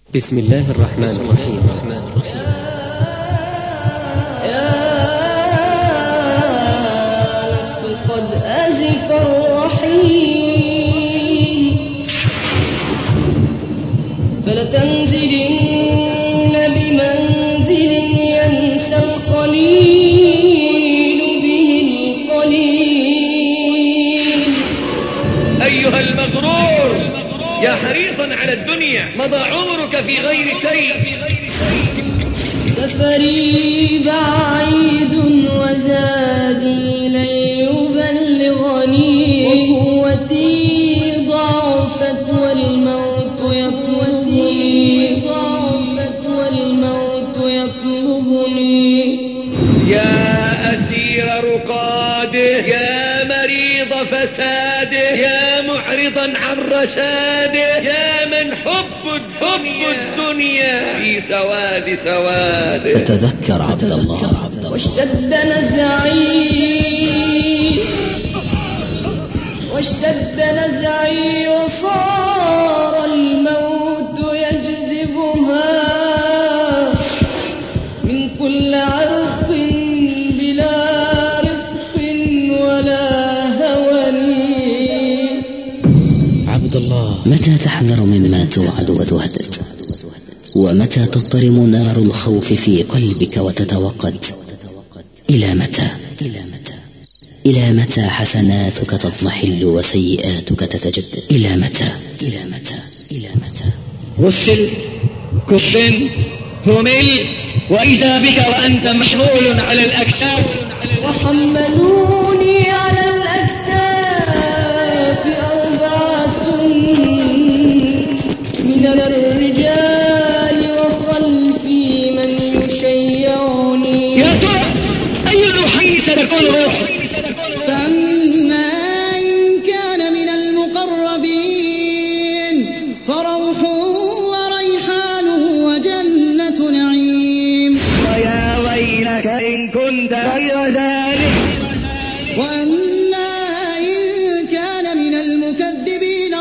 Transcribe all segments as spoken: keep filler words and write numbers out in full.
بسم الله الرحمن الرحيم. يا نفس قد أزف الرحيم فلتنزلن بمنزل ينسى القليل به القليل. أيها المغرور يا حريصا على الدنيا مضى عمرك في غير شيء. سفري بعيد وزادي لن يبلغني وقوتي ضعفت والموت يقوتي ضعفت والموت يطلبني. يا أسير رقاده يا مريض فساده يا معرضا عن رشاده يا من حب الدنيا, الدنيا في سواد سواده. فتذكر عبد الله واشتد نزعي واشتد نزعي وصار الموت يجذبها من كل عرق بلا رفق ولا هوني. عبد الله، متى تحذر مما توعد وتهدد؟ ومتى تضطرم نار الخوف في قلبك وتتوقد؟ إلى متى؟ إلى متى حسناتك تضمحل وسيئاتك تتجدد؟ إلى متى؟ إلى متى؟ إلى متى؟ غسلت كفنت هملت وإذا بك وأنت محمول على الأكتاف. وحملوني على الأكتاف أربعة من الرجال وخلفي من يشيعني. يا ترى أي الروحين ستكون روح؟ فأما إن كان من المقربين فروح وريحان وجنة نعيم. ويا ويلك إن كنت غير ذلك. وأما إن كان من المكذبين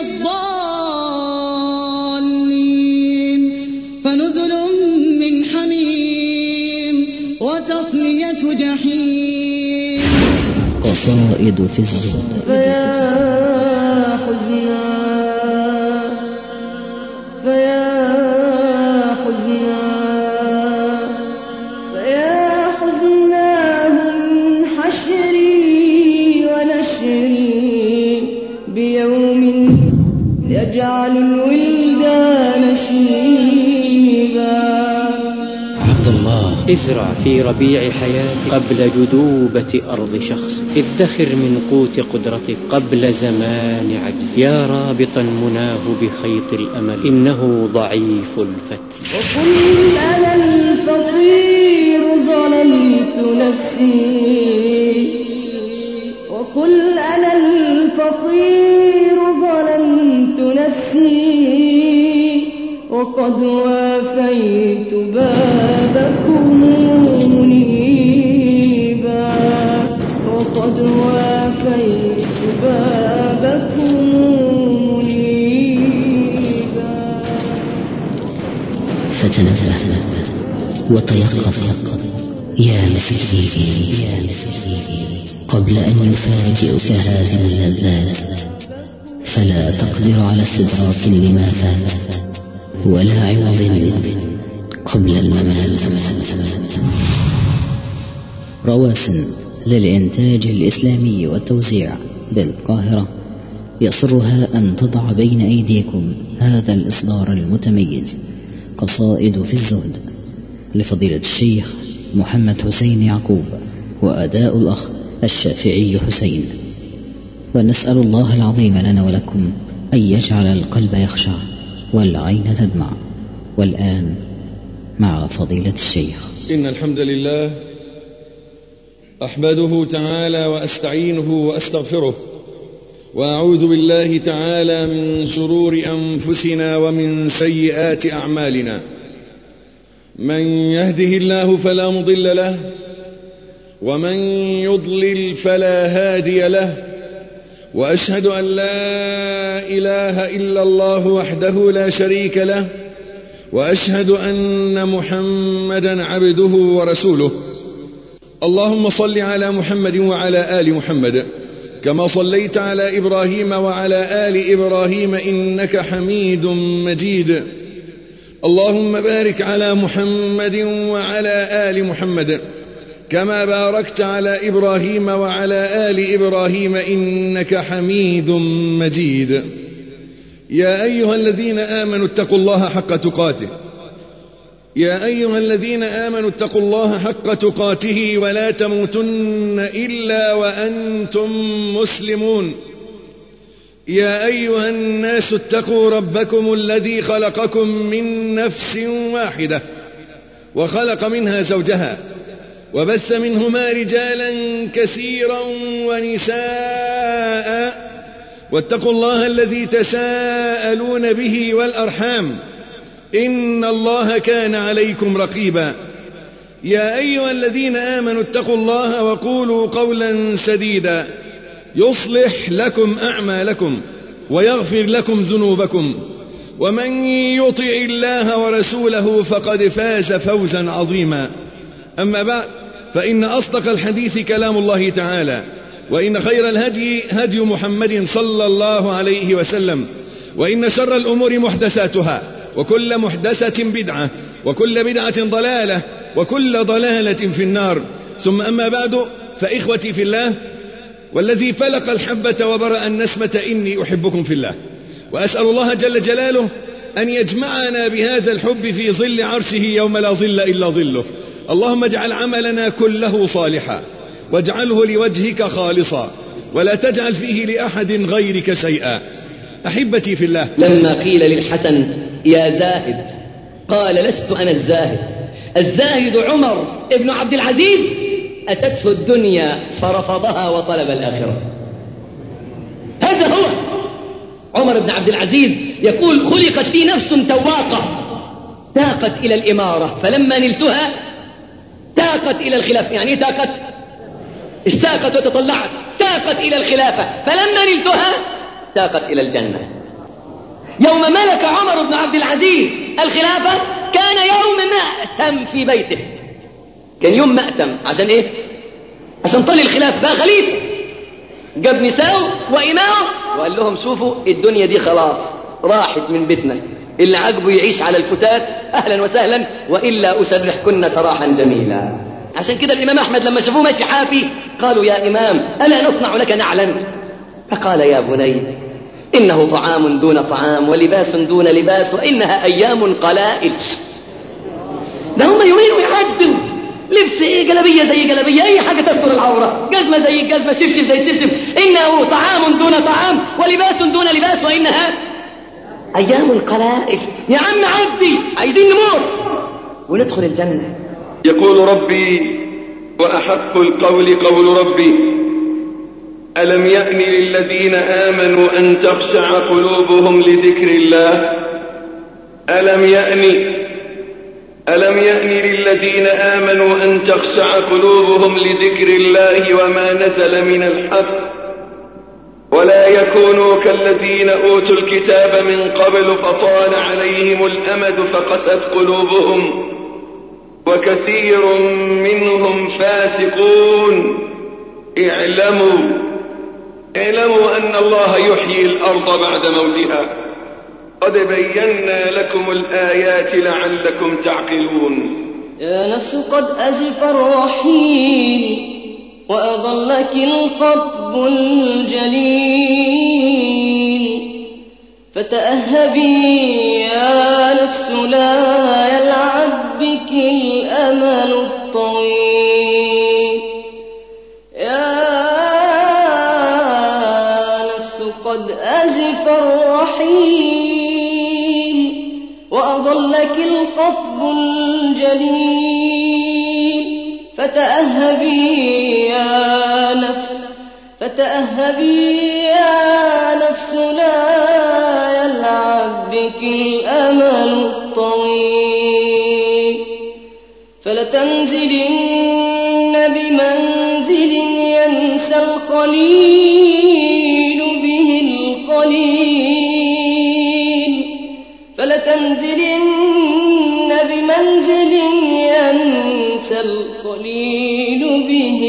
الضالين فنزل من حميم وتصلية جحيم. قصائد في الزهد. فيا حزنا فيا حزنا فيا حزناه من حشري ونشري بيوم يجعل الولدان شيبا. عبد الله، ازرع في ربيع حياتك قبل جدوبة أرض شخص. ادخر من قوت قدرتك قبل زمان عجز. يا رابطا مناه بخيط الأمل إنه ضعيف الفتل. وقل أنا الفقير ظلمت نفسي وقل أنا الفقير ظلمت نفسي وقد وافيت بابكم منيبا وقد وافيت بابكم منيبا. فتنبه وتيقظ يا مسكين يا مسكين قبل أن يفاجئك هذه اللذات، فلا تقدر على استدراك لما فات ولا عوض قبل الممات. رواسن للإنتاج الإسلامي والتوزيع بالقاهرة يسرها أن تضع بين أيديكم هذا الإصدار المتميز، قصائد في الزهد، لفضيلة الشيخ محمد حسين يعقوب، وأداء الأخ الشافعي حسين. ونسأل الله العظيم لنا ولكم أن يجعل القلب يخشع والعين تدمع. والآن مع فضيلة الشيخ. إن الحمد لله أحمده تعالى وأستعينه وأستغفره، وأعوذ بالله تعالى من شرور أنفسنا ومن سيئات أعمالنا. من يهده الله فلا مضل له ومن يضلل فلا هادي له، وأشهد أن لا إله إلا الله وحده لا شريك له، وأشهد أن محمدا عبده ورسوله. اللهم صل على محمد وعلى آل محمد كما صليت على إبراهيم وعلى آل إبراهيم إنك حميد مجيد. اللهم بارك على محمد وعلى آل محمد كما باركت على إبراهيم وعلى آل إبراهيم إنك حميد مجيد. يا أيها الذين آمنوا اتقوا الله حق تقاته يا أيها الذين آمنوا اتقوا الله حق تقاته ولا تموتن إلا وأنتم مسلمون. يا أيها الناس اتقوا ربكم الذي خلقكم من نفس واحدة وخلق منها زوجها وبث منهما رجالا كثيرا ونساء واتقوا الله الذي تساءلون به والأرحام إن الله كان عليكم رقيبا. يا أيها الذين آمنوا اتقوا الله وقولوا قولا سديدا يصلح لكم أعمالكم ويغفر لكم ذنوبكم ومن يطع الله ورسوله فقد فاز فوزا عظيما. أما بعد فإن أصدق الحديث كلام الله تعالى وإن خير الهدي هدي محمد صلى الله عليه وسلم وإن شر الأمور محدثاتها وكل محدثة بدعة وكل بدعة ضلالة وكل ضلالة في النار. ثم أما بعد فإخوتي في الله والذي فلق الحبة وبرأ النسمة إني أحبكم في الله وأسأل الله جل جلاله أن يجمعنا بهذا الحب في ظل عرشه يوم لا ظل إلا ظله. اللهم اجعل عملنا كله صالحا واجعله لوجهك خالصا ولا تجعل فيه لأحد غيرك شيئا. أحبتي في الله، لما قيل للحسن يا زاهد قال لست أنا الزاهد، الزاهد عمر ابن عبد العزيز أتته الدنيا فرفضها وطلب الآخرة. هذا هو عمر بن عبد العزيز. يقول خلقت لي نفس تواقة تاقت إلى الإمارة فلما نلتها تاقت إلى الخلافة. يعني تاقت اشتاقت وتطلعت، تاقت إلى الخلافة فلما نلتها تاقت إلى الجنة. يوم ملك عمر بن عبد العزيز الخلافة كان يوم مأتم في بيته، كان يوم مأتم. عشان ايه؟ عشان طلي الخلافة بقى خليفة. جاب نساءه وإمامه وقال لهم شوفوا الدنيا دي خلاص راحت من بيتنا، اللي عجبه يعيش على الفتات أهلا وسهلا وإلا أسرحكن سراحا جميلا. عشان كده الإمام أحمد لما شافوه ماشي حافي قالوا يا إمام ألا نصنع لك نعلا؟ فقال يا بني إنه طعام دون طعام ولباس دون لباس وإنها أيام قلائل. ده هم يومين ويعدوا لبس ايه، جلبية زي جلبية، اي حاجة تستر العورة، جزمة زي الجزمة، شبشب زي الشبشب. إنه طعام دون طعام ولباس دون لباس وإنها أيام قلائل. يا عم عدي، عايزين نموت وندخل الجنة. يقول ربي وأحق القول قول ربي ألم يأن للذين آمنوا أن تخشع قلوبهم لذكر الله ألم يأن ألم يأن للذين آمنوا أن تخشع قلوبهم لذكر الله وما نزل من الحق ولا يكونوا كالذين أوتوا الكتاب من قبل فطال عليهم الأمد فقست قلوبهم وكثير منهم فاسقون. اعلموا اعلموا أن الله يحيي الأرض بعد موتها قد بينا لكم الآيات لعلكم تعقلون. يا نفس قد أزف الرحيل وأضلك الخطب الجليل فتأهبي يا نفس لا يلعب بك الأمل الطويل. يا نفس قد أزف الرحيل وأضلك الخطب الجليل فتأهبي يا نفس فتأهبي يا نفس لا يلعب بك الأمل الطويل. فلتنزلن بمنزل ينسى القليل به القليل فلتنزلن بمنزل ينسى الخليل به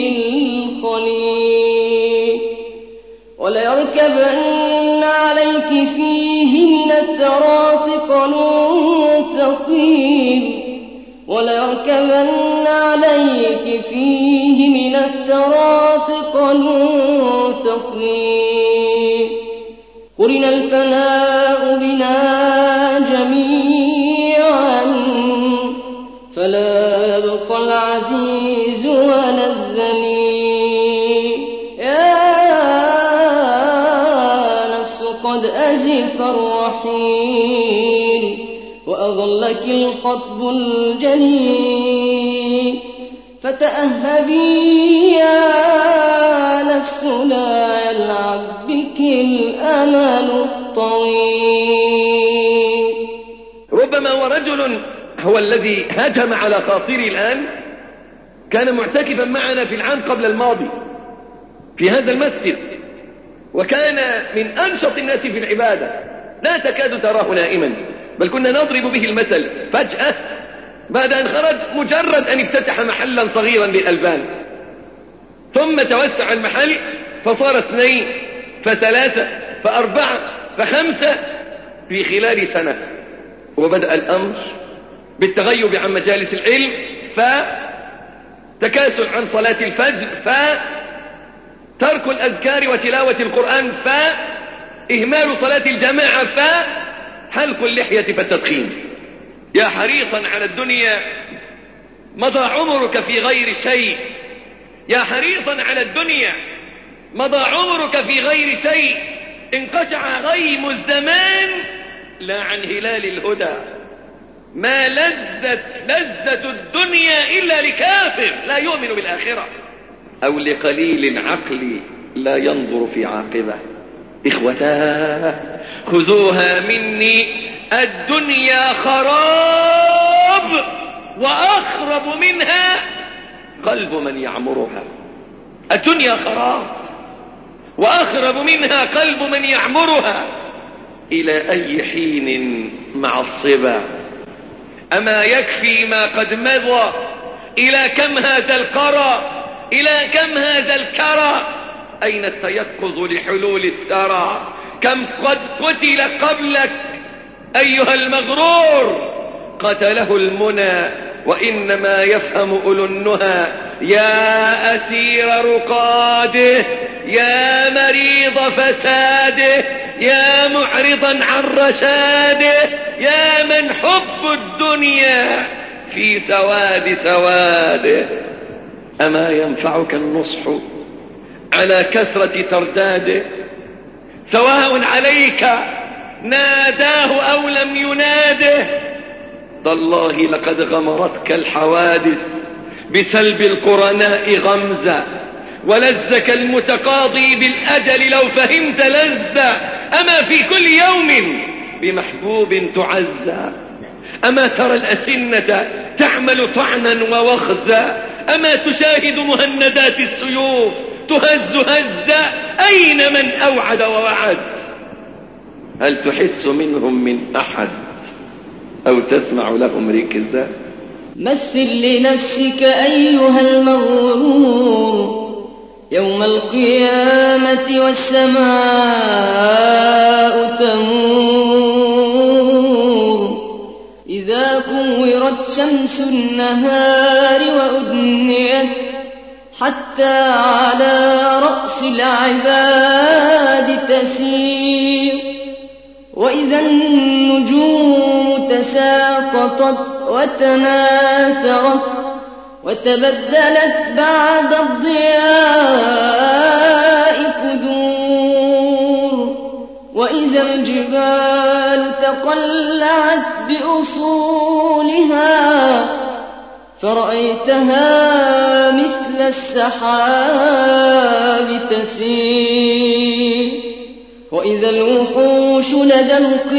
الخليل وليركبن عليك فيه من الثرى ثقل ثقيل وليركبن عليك فيه من الثرى ثقل ثقيل قرن الفناء بنا جميعا فلا يبقى العزيز ولا الذليل يا نفس قد أزف الرحيل وأظلك الخطب الجليل فتأهبي يا نفس لا يلعب بك الأمل الطويل. ربما ورجل هو الذي هجم على خاطري الآن كان معتكفا معنا في العام قبل الماضي في هذا المسجد وكان من أنشط الناس في العبادة لا تكاد تراه نائما بل كنا نضرب به المثل. فجأة بعد أن خرج مجرد أن افتتح محلا صغيرا للألبان ثم توسع المحل فصار اثنين فثلاثة فأربعة فخمسة في خلال سنة. وبدأ الأمر بالتغيب عن مجالس العلم فتكاسل عن صلاة الفجر فترك الأذكار وتلاوة القرآن فإهمال صلاة الجماعة فحلق اللحية فالتدخين. يا حريصا على الدنيا مضى عمرك في غير شيء يا حريصا على الدنيا مضى عمرك في غير شيء انقشع غيم الزمان لا عن هلال الهدى ما لذت لذة الدنيا إلا لكافر لا يؤمن بالآخرة أو لقليل العقل لا ينظر في عاقبة. إخوتاه خذوها مني الدنيا خراب وأخرب منها قلب من يعمرها. الدنيا خراب وأخرب منها قلب من يعمرها. إلى أي حين مع الصبا أما يكفي ما قد مضى إلى كم هذا القرى إلى كم هذا الكرى أين التيقظ لحلول الثرى كم قد قتل قبلك أيها المغرور قتله المنى وإنما يفهم أولو النهى. يا أسير رقاده يا مريض فساده يا معرضا عن رشاده يا من حب الدنيا في سواد سواده أما ينفعك النصح على كثرة ترداده سواء عليك ناداه أو لم يناده. تالله لقد غمرتك الحوادث بسلب القرناء غمزة ولذك المتقاضي بالأجل لو فهمت لذة. أما في كل يوم بمحبوب تعزى أما ترى الأسنة تعمل طعنا ووخزا أما تشاهد مهندات السيوف تهز هزا. أين من أوعد ووعد هل تحس منهم من أحد أو تسمع لهم ركزا. مثل لنفسك أيها المغرور يوم القيامة والسماء تمور إذا كورت شمس النهار وأدنيت حتى على رأس العباد تسير وإذا النجوم تساقطت وتناثرت وتبدلت بعد الضياء كدور وإذا الجبال تقلعت بأصولها فرأيتها مثل السحاب تسير وإذا الوحوش لدى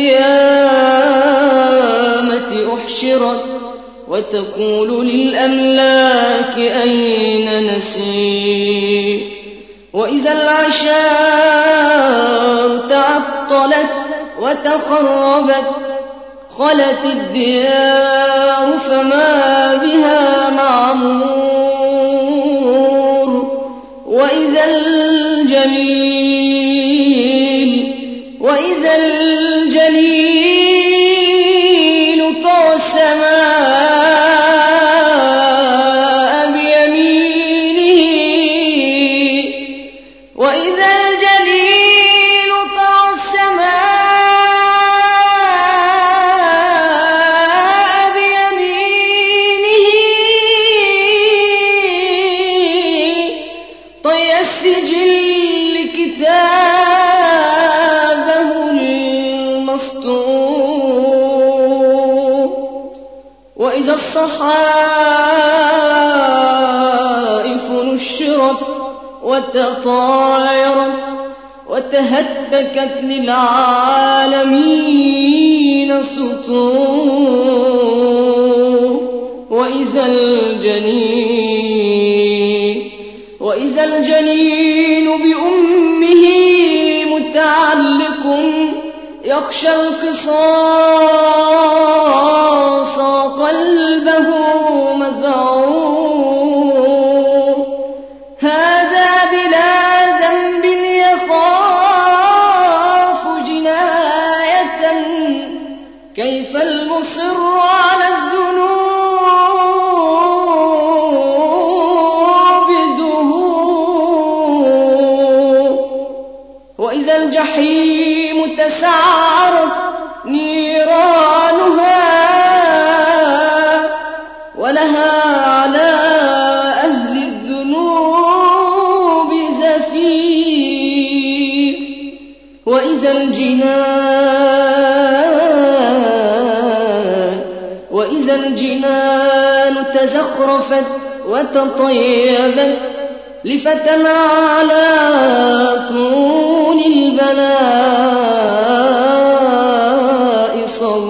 القيامة أحشرت وتقول للأملاك أين نسير وإذا العشار تعطلت وتخربت خلت الديار فما بها معمور وإذا الجليل وإذا الجليل طوى السماء بيمينه وإذا الجليل طوى السماء بيمينه طي السجل كتابه المسطور وإذا الصحائف نشرت وتطايرت وتهتكت للعالمين سطور وإذا الجنين وإذا الجنين بأمه متعلق يخشى القصاص قلبه مذعور هذا بلا ذنب يخاف جناية كيف المصر على الذنوب دهور وإذا الجحيم تسعرت نيرانها ولها على أهل الذنوب زفير وإذا الجنان وإذا الجنان تزخرفت وتطيبت لفتى على طول البلاء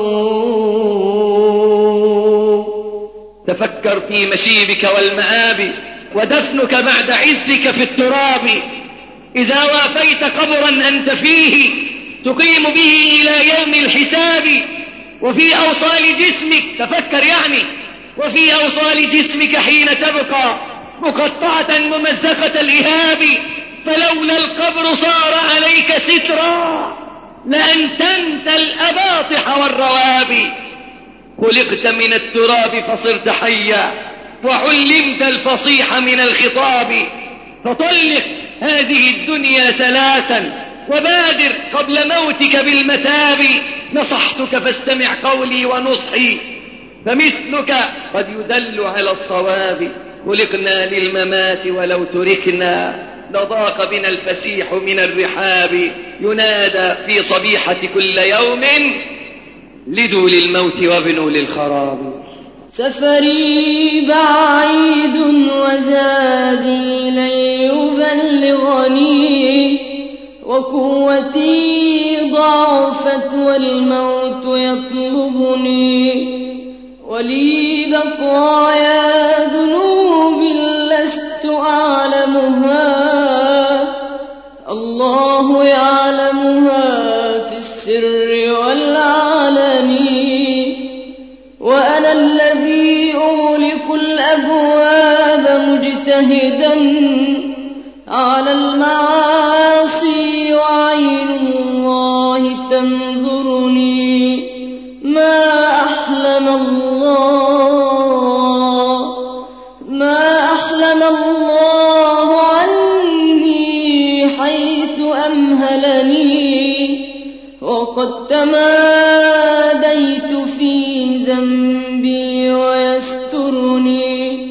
صبور تفكر في مشيبك والمآب ودفنك بعد عزك في التراب إذا وافيت قبرا أنت فيه تقيم به إلى يوم الحساب وفي أوصال جسمك تفكر يعني وفي أوصال جسمك حين تبقى مقطعة ممزقة الإهاب فلولا القبر صار عليك سترا لأنتنت الأباطح والروابي خلقت من التراب فصرت حيا وعلمت الفصيح من الخطاب فطلق هذه الدنيا ثلاثا وبادر قبل موتك بالمتاب نصحتك فاستمع قولي ونصحي فمثلك قد يدل على الصواب خلقنا للممات ولو تركنا لضاق بنا الفسيح من الرحاب ينادى في صبيحة كل يوم لدوا للموت وابنوا للخراب سفري بعيد وزادي لن يبلغني وقوتي ضعفت والموت يطلبني ولي بقايا ذنوب لست أعلمها الله يعلمها في السر والعلن وأنا الذي أغلق الأبواب مجتهدا على المعاصي وعين الله تنظرني ما أحلم الله ما أحلم الله عني حيث أمهلني وقد تماديت في ذنبي ويسترني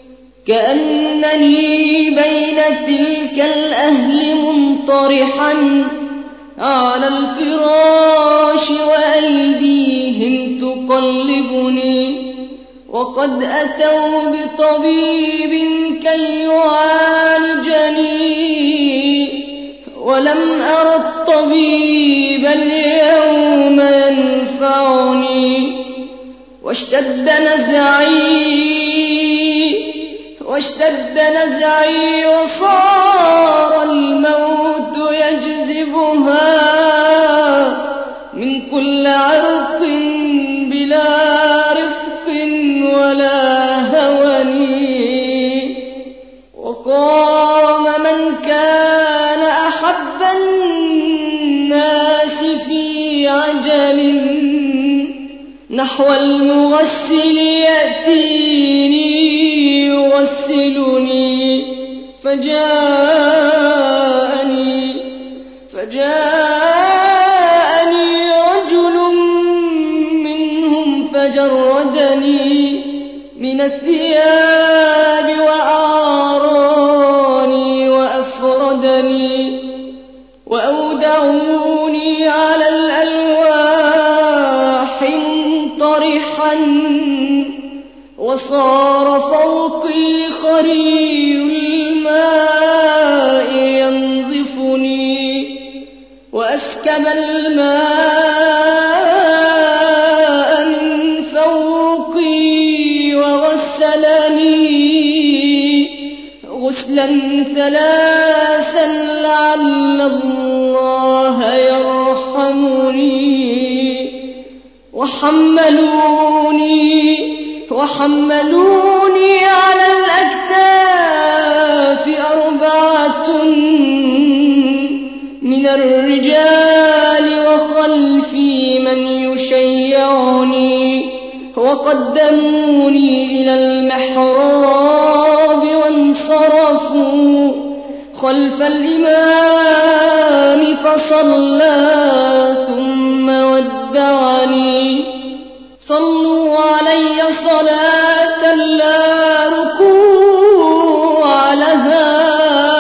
كأنني بين تلك الأهل منطرحا على الفراش وأيديهم تقلبني وقد أتوا بطبيب كي يعالجني ولم أر الطبيب اليوم ينفعني واشتد نزعي واشتد نزعي وصار الموت يجذبها من كل عرق نحو المغسل يأتيني يغسلني فجاءني فجاءني رجل منهم فجردني من الثياب وأعاراني وأفردني وأودعوني على الألواح منطرحا وصار فوقي خري الماء ينظفني وأسكب الماء من فوقي وغسلني غسلا ثلاثا لعل الله يرحمني وحملوني وحملوني على الأكتاف أربعة من الرجال وخلفي من يشيعني وقدموني إلى المحراب وانصرفوا خلف الإمام فصلى ثم ودعني صلوا علي صلاة لا ركوع لها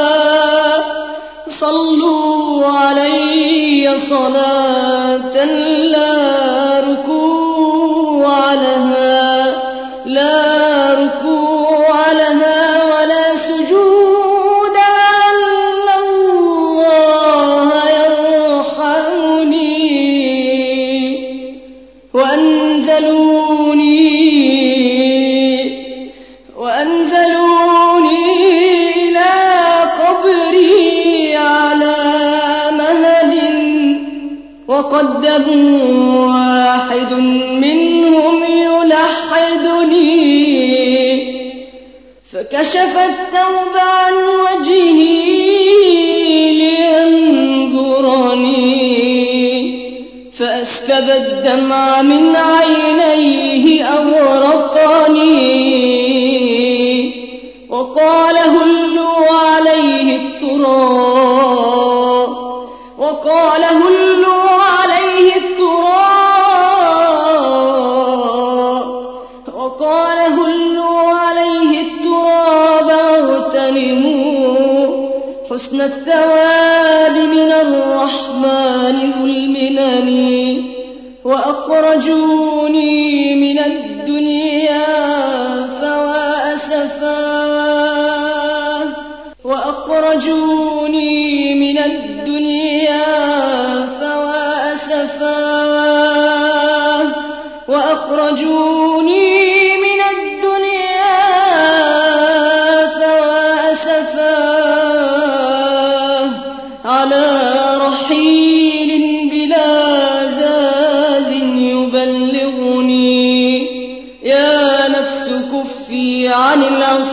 صلوا علي صلاة لا ركوع لها لا ركوع لها ولا سجود لعل الله يرحمني وأنزلوني وأنزلوني إلى قبري على مهد وقدموا واحد منهم يلحدني فكشف الثوب عن وجهي لينظرني فأسكب الدمع من عينيه أورقني وقال هلوا عليه التراب وقال هلوا عليه التراب وقال هلوا عليه التراب واغتنموا حسن الثواب من الرحمن ذو المنن وأخرجوني من الدنيا فوا أسفاه وأخرجوني من الدنيا فوا أسفاه وأخرجوني من الدنيا فوا أسفاه على رحيل بلا زاد يبلغني يا نفس كفي عن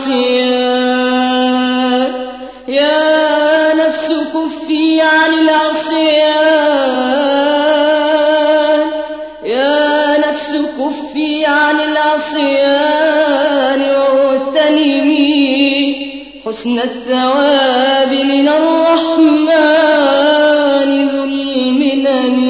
العصيان يا نفس كفي عن العصيان يا نفس كفي عن العصيان واغتنمي حسن الثواب من الرحمن ذو المنن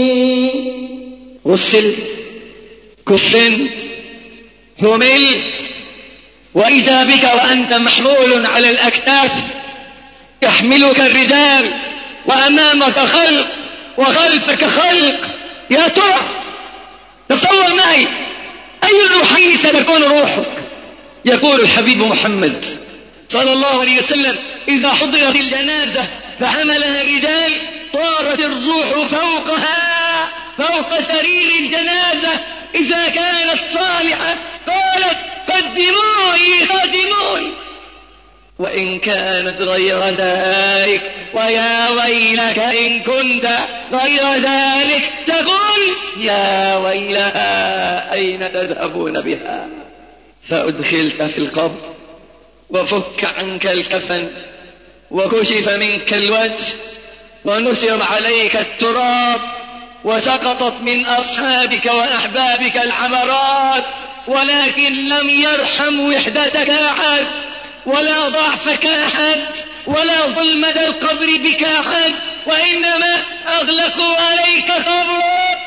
غسلت كفنت هملت وإذا بك وأنت محمول على الأكتاف يحملك الرجال وأمامك خلق وخلفك خلق يا ترى تصور معي أي الروحين ستكون روحك يقول الحبيب محمد صلى الله عليه وسلم إذا حضرت الجنازة فحملها الرجال طارت الروح فوقها فوق سرير الجنازة إذا كانت صالحة قالت قدموني قدموني وإن كانت غير ذلك ويا ويلك إن كنت غير ذلك تقول يا ويلها أين تذهبون بها فأدخلت في القبر وفك عنك الكفن وكشف منك الوجه ونسر عليك التراب وسقطت من أصحابك وأحبابك العبرات، ولكن لم يرحم وحدتك أحد، ولا ضعفك أحد، ولا ظلمة القبر بك أحد، وإنما أغلقوا عليك قبرك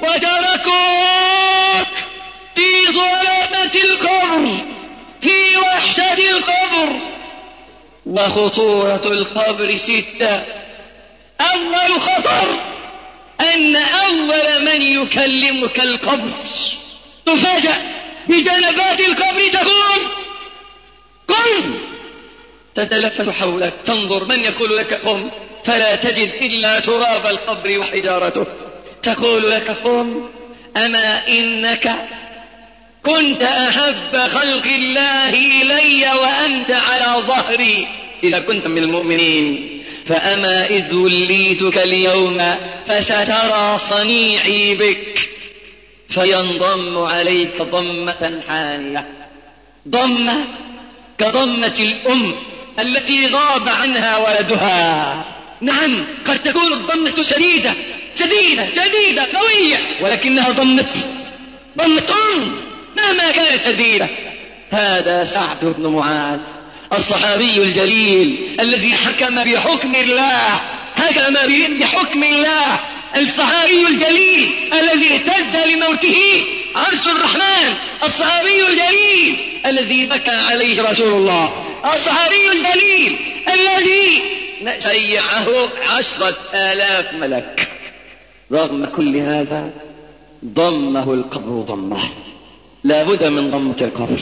وتركوك في ظلمة القبر، في وحشة القبر. وخطورة القبر ستة. أول خطر أن أول من يكلمك القبر، تفاجأ بجنبات القبر تقول قم، تتلفت حولك تنظر من يقول لك قم، فلا تجد إلا تراب القبر وحجارته. تقول لك قم، أما إنك كنت أحب خلق الله إلي وأنت على ظهري إذا كنت من المؤمنين، فأما إذ وليتك اليوم فسترى صنيعي بك، فينضم عليك ضمة حانية، ضمة كضمة الأم التي غاب عنها ولدها. نعم، قد تكون الضمة شديدة شديدة شديدة قوية، ولكنها ضمة ضمة أم مهما كانت شديدة. هذا سعد بن معاذ الصحابي الجليل الذي حكم بحكم الله، حكم بحكم الله، الصحابي الجليل الذي اهتز لموته عرش الرحمن، الصحابي الجليل الذي بكى عليه رسول الله، الصحابي الجليل الذي شيعه عشرة آلاف ملك. رغم كل هذا ضمه القبر ضمه، لا بد من ضمة القبر.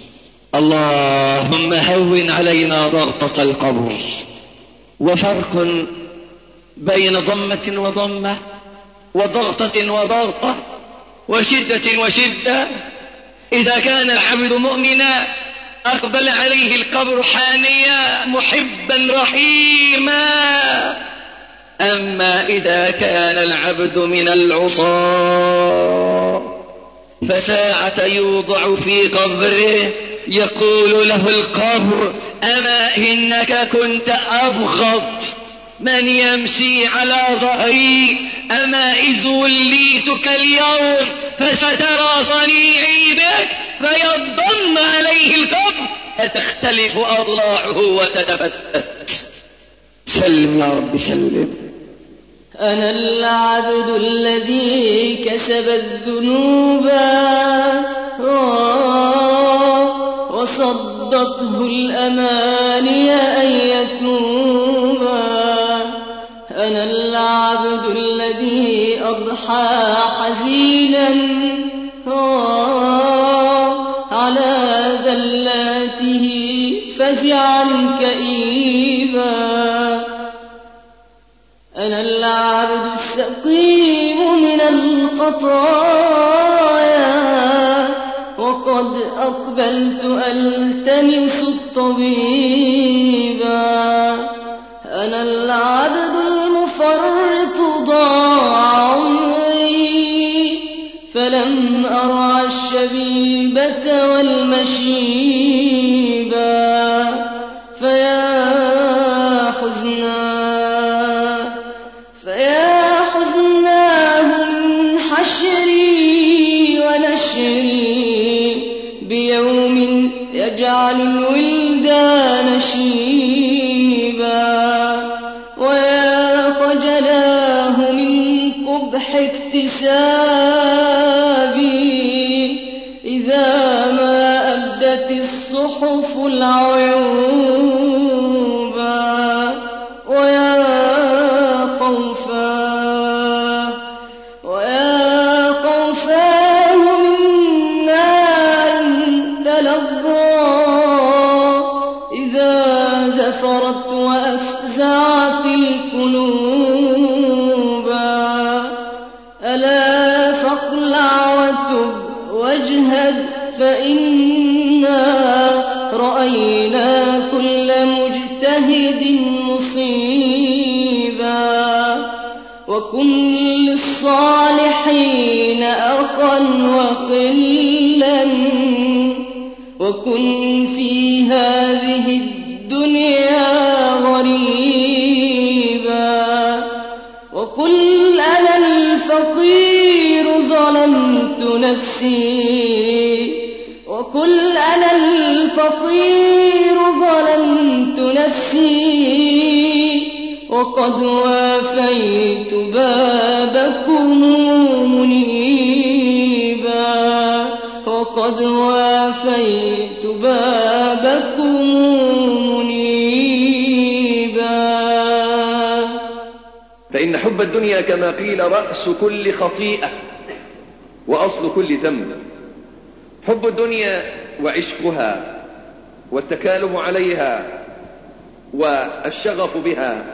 اللهم هون علينا ضغطة القبر. وفرق بين ضمة وضمة، وضغطة وضغطة، وشدة وشدة. إذا كان العبد مؤمنا أقبل عليه القبر حانيا محبا رحيما، أما إذا كان العبد من العصاة فساعة يوضع في قبره يقول له القبر أما إنك كنت أبغض من يمشي على ظهري، أما إذ وليتك اليوم فسترى صنيعي بك، فيضم عليه القبر فتختلف أضلاعه وتتفتت. سلم يا رب سلم. أنا العبد الذي كسب الذنوب وصدته الأماني أن يتوبا. أنا العبد الذي أضحى حزينا على ذلاته فزعا كئيبا. أنا العبد السقيم من الخطايا وقد أقبلت ألتمس الطبيبا. أنا العبد المفرط ضاع عمري فلم أرعى الشبيبة والمشيبا. فيا حزنا فيا حزناه من حشري ونشري بيوم يجعل الولدان شيبا. ويا خجلاه من قبح اكتسابي إذا ما أبدت الصحف العيوبا. ويا خوفاه ويا خوفاه من نار تلظى إذا زفرت وأفزعت القلوبا. ألا فاقلع وتب واجهد فإنا رأينا كل مجتهد مصيبا. وكن للصالحين أخا وخلا وكن في هذه الدنيا غريبا. وقل أنا الفقير نفسي وقل أنا الفقير ظلمت نفسي وقد وافيت بابكم منيبا وقد وافيت بابكم منيبا. فإن حب الدنيا كما قيل رأس كل خطيئة وأصل كل ذنب. حب الدنيا وعشقها والتكالب عليها والشغف بها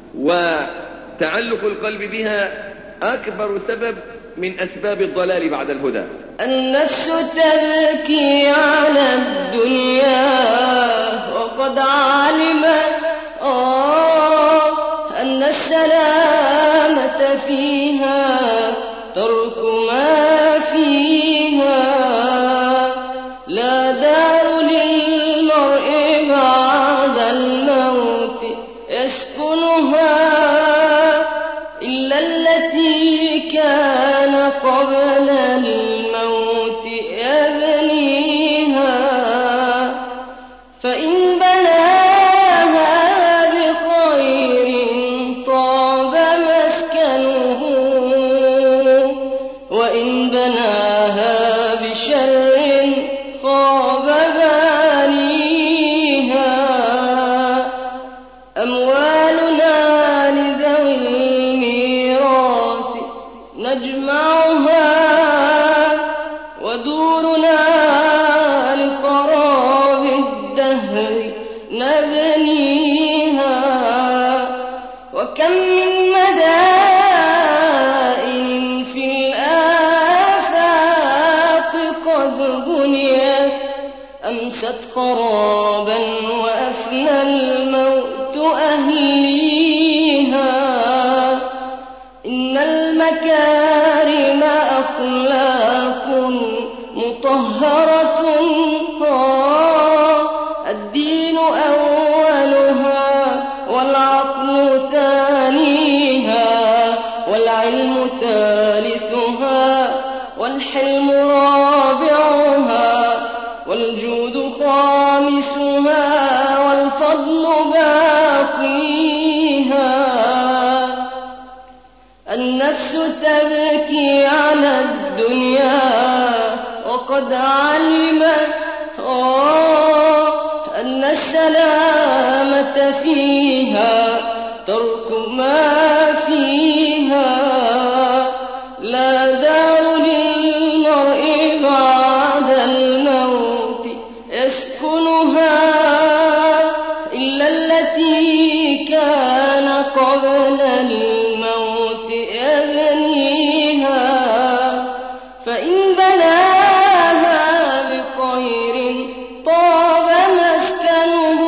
وتعلق القلب بها أكبر سبب من أسباب الضلال بعد الهدى. النفس تبكي على الدنيا وقد علمت آه أن السلامة فيها ترك ما فيها. لا دار للمرء بعد الموت يسكنها إلا التي كان قبل الموت يبنيها. فإن بناها بخير طاب مسكنه وإن بناها بشر خاب بانيها. أموالنا لذوي الميراث نجمعها ودورنا لخراب الدهر نبنيها. وكم من مدائن في الآفاق قد بنيت أمست خرابا وأفنى الموت أهليها. إن المكارم أخلاق مطهرة الدين أولها والعقل ثانيها والعلم ثالثها والحلم رابعها والجود خامسها والفضل باقيها. النفس تبكي على الدنيا وقد علمت آه أن السلامة فيها ترك ما فيها. لا دار للمرء بعد الموت يسكنها إلا التي كان قبل الموت يبنيها. فإن بناها بخير طاب مسكنه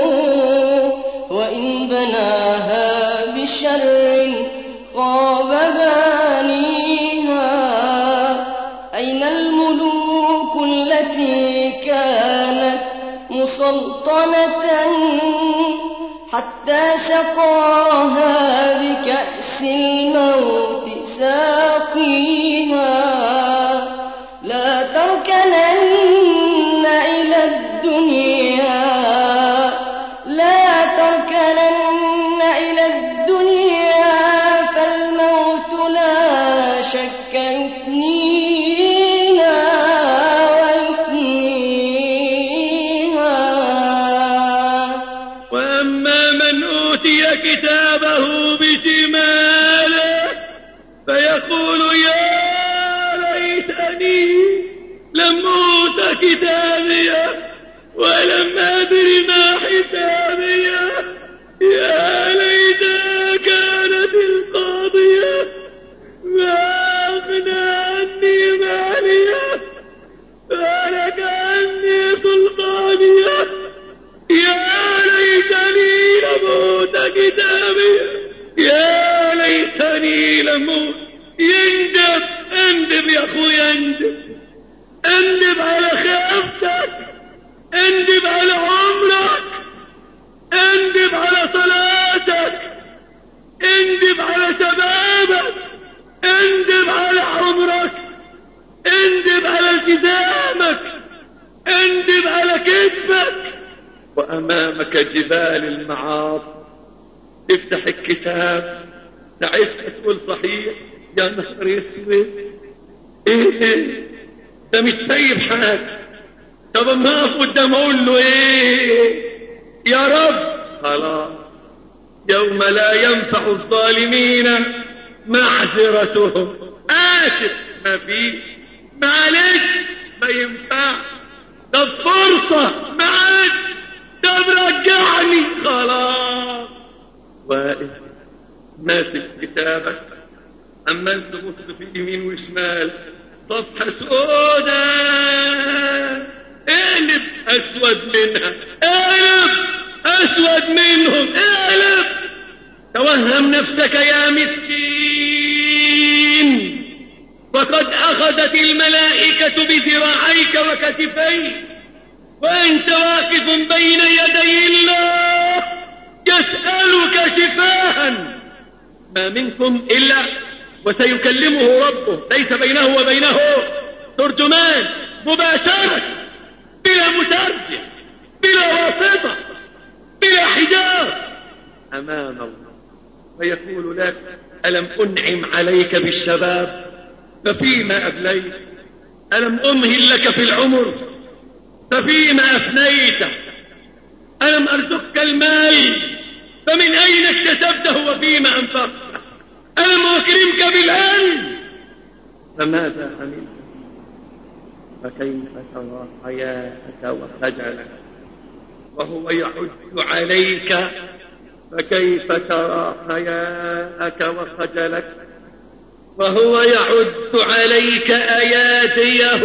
وإن بناها بشر خاب بانيها. أين الملوك التي كانت مسلطنة حتى سقاها بكأس الموت ساقيها. لا تركنن إلى الدنيا لا تركنن إلى الدنيا فالموت لا شك يفنينا ويفنيها. وأما من أوتي كتابه بشماله فيقول يا ليتني لم أوت كتابيه ولم أدر ما حسابيه يا ليتها كانت القاضية ما أغنى عني ماليه هلك عني سلطانيه يا ليتني لم أوت كتابيه يا ليتني لم أوت. يندب اندب يا أخويا اندب اندب على خيافتك اندب على عمرك اندب على صلاتك اندب على شبابك اندب على عمرك اندب التزامك، اندب على كتفك، وأمامك جبال المعاصي. افتح الكتاب ساعتها تقول صحيح يا نهار اسود، ايه ده مش سايب حاجة. طب اما اقف قدام اقول له ايه يا رب؟ خلاص، يوم لا ينفع الظالمين معذرتهم. آسف، ما فيش، معلش، ما ينفع. طب فرصة، معلش، طب رجعني. خلاص، واقف ماسك كتابك عمال تبص في يمين وشمال، صفحة سوداء، اقلب اسود منها، اقلب اسود منهم، اقلب. توهم نفسك يا مسكين، فقد اخذت الملائكة بذراعيك وكتفيك، وانت واقف بين يدي الله يسألك شفاها. ما منكم الا وسيكلمه ربه، ليس بينه وبينه ترجمان، مباشرة، بلا مترجم، بلا واسطة، بلا حجاب، أمام الله. ويقول لك ألم أنعم عليك بالشباب ففيما أبليت؟ ألم أمهل لك في العمر ففيما أفنيت؟ ألم أرزقك المال فمن أين اكتسبته وفيما أنفقته؟ ألم أكرمك بالعلم فماذا عملت؟ فكيف ترى حياتك وخجلك وهو يحج عليك؟ فكيف ترى حياتك وخجلك وهو يعد عليك أياديه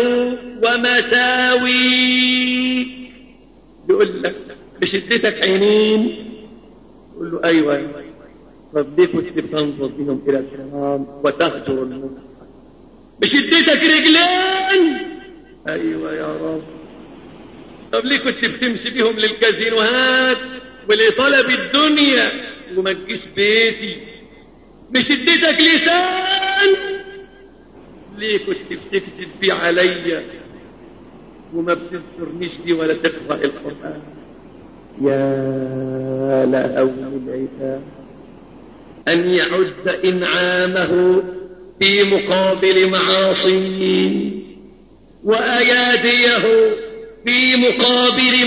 ومساويك؟ يقول لك بشدتك عينين، يقول له أيوة، طب ليه كنت بتنظر بهم إلى الحرام وتهجر المنكر؟ بشدتك رجلين، أيوة يا رب، طب ليه كنت بتمشي بهم للكازينوهات ولطلب الدنيا وما تجيش بيتي؟ بشدتك لسان، ليه كنت بتكذب بيه عليا وما بتذكرنيش بيه ولا تقرأ القرآن؟ يا لهول العتاب أن يعد إنعامه في مقابل معاصيه، وأياديه في مقابل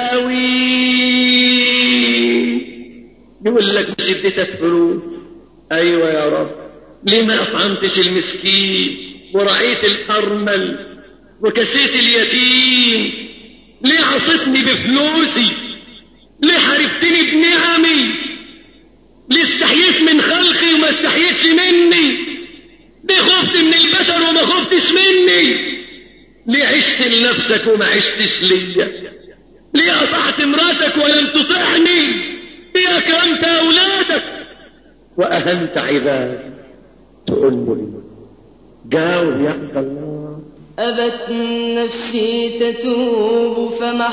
مساويه. يقول لك بشدتك فلوس، أيوة يا رب، ليه ما أطعمتش المسكين ورعيت الأرمل وكسيت اليتيم؟ ليه عصتني بفلوسي؟ ليه حاربتني بنعمي؟ ليه استحييت من خلقي وما استحييتش مني؟ ليه خفت من البشر وما خفتش مني؟ ليه عشت لنفسك وما عشتش ليا؟ ليه أطعت مراتك ولم تطعني؟ ليه أكرمت أولادك وأهنت عبادك؟ تقول له جاوب يا عبد الله. أبت نفسي تتوب فما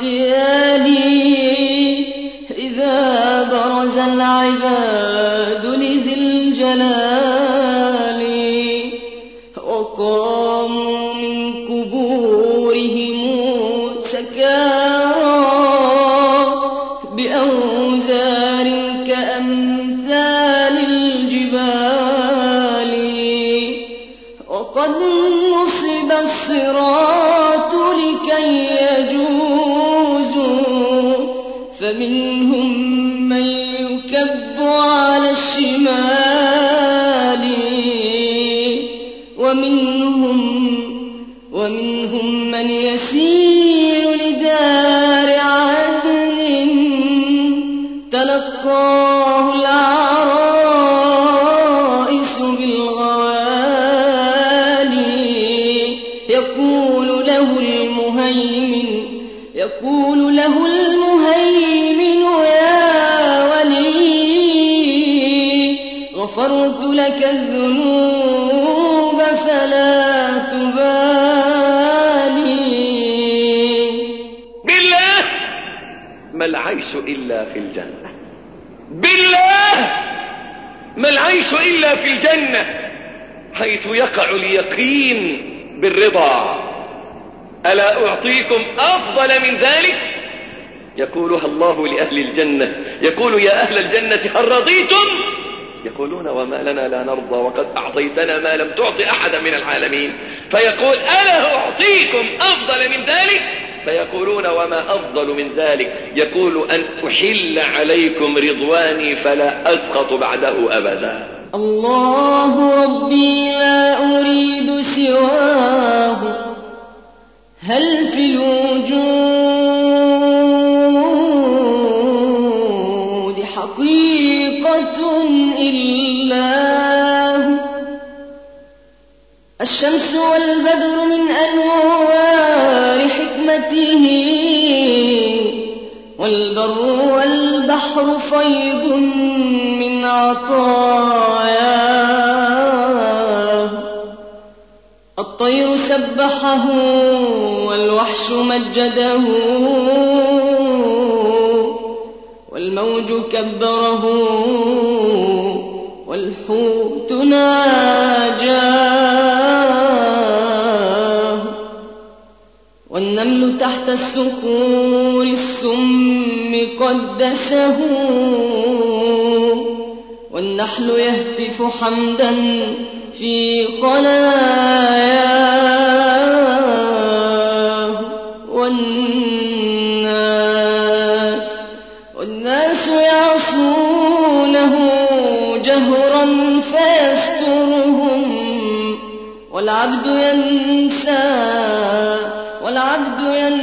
احتيالي إذا برز العباد لذي الجلال، وقاموا من قبورهم سكارى بأوزار كأمثال الجبال، وقد نصب الصراط لكي يجوزوا، فمنهم من يكب على الشمال، ومنهم ومنهم من يسير لدار عدن تلقاه العرائس بالغوالي، يقول له المهيمن يقول له المهيمن يا ولي غفرت لك الذنوب فلا تبالي. بالله ما العيش إلا في الجنة، بالله ما العيش إلا في الجنة، حيث يقع اليقين بالرضا ألا أعطيكم أفضل من ذلك؟ يقولها الله لأهل الجنة، يقول يا أهل الجنة هل رضيتم؟ يقولون وما لنا لا نرضى وقد أعطيتنا ما لم تعط أحدا من العالمين. فيقول ألا أعطيكم أفضل من ذلك؟ فيقولون وما أفضل من ذلك؟ يقول أن أحل عليكم رضواني فلا أسخط بعده أبدا. الله ربي لا أريد سواه، هل في الوجود حقيقة إلا هو؟ الشمس والبدر من أنوار حكمته، والبر والبحر فيض من عطاياه. الطير سبحه والوحش مجده، والموج كبره والحوت ناجاه. والنمل تحت الصخور السم قدسه، والنحل يهتف حمدا في خلاياه. والناس والناس يعصونه جهرا فيسترهم، والعبد ينسى والعبد ينسى